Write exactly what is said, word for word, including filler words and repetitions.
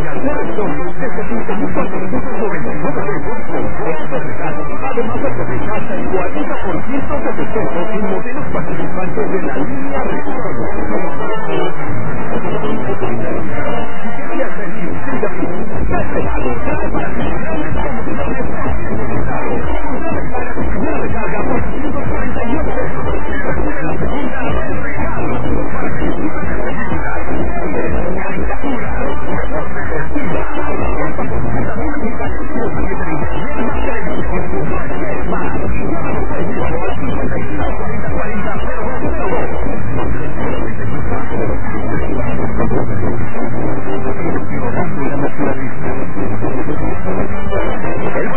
llega al accesorios desde quince mil cuatrocientos noventa y nueve pesos con días de regalo. Además aprovecha hasta el cuarenta por ciento de descuento en modelos participantes de la línea Recuerdo. Si querías sentir, siga así. Más regalo, más para ti.